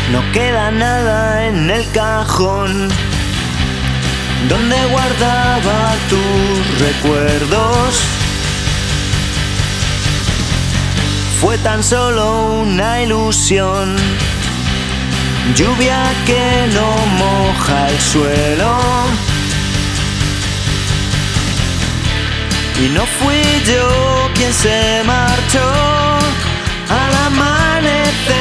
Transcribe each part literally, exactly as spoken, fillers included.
No queda nada en el cajón donde guardaba tus recuerdos. Fue tan solo una ilusión, lluvia que no moja el suelo. Y no fui yo quien se marchó al amanecer,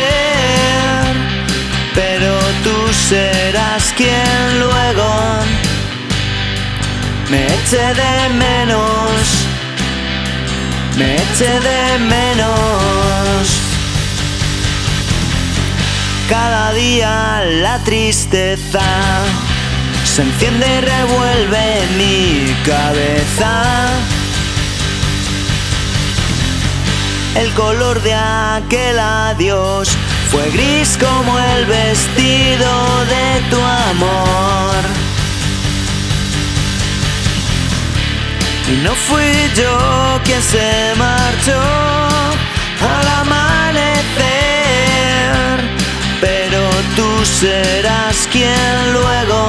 pero tú serás quien luego me eche de menos, me eche de menos. Cada día la tristeza se enciende y revuelve en mi cabeza. El color de aquel adiós fue gris como el vestido de tu amor. Y no fui yo quien se marchó al amanecer, pero tú serás quien luego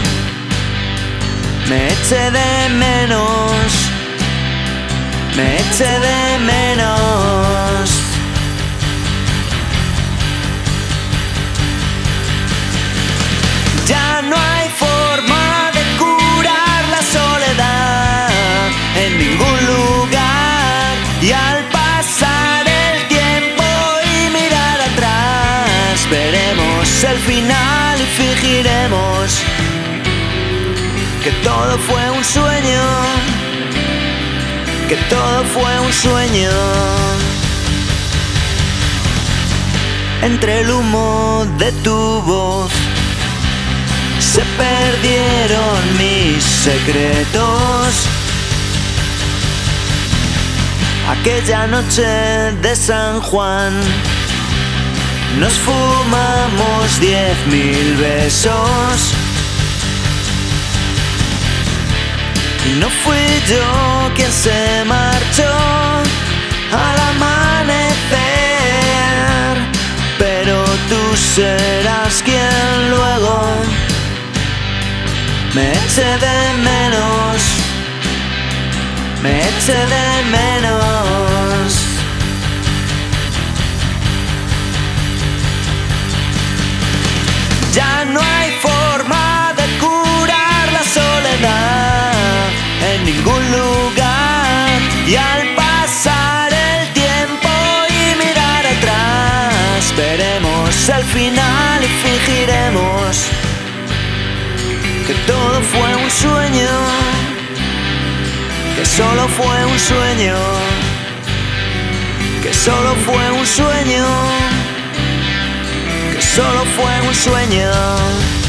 me eche de menos, me eche de menos. Ya no hay forma de curar la soledad en ningún lugar, y al pasar el tiempo y mirar atrás veremos el final y fingiremos que todo fue un sueño, que todo fue un sueño. Entre el humo de tu voz se perdieron mis secretos. Aquella noche de San Juan nos fumamos diez mil besos. Y no fui yo quien se marchó al amanecer, pero tú serás quien luego me eche de menos, me eche de menos. Ya no hay forma de curar la soledad en ningún lugar, y al pasar el tiempo y mirar atrás veremos el final y fingiremos que todo fue un sueño, que solo fue un sueño, que solo fue un sueño, que solo fue un sueño.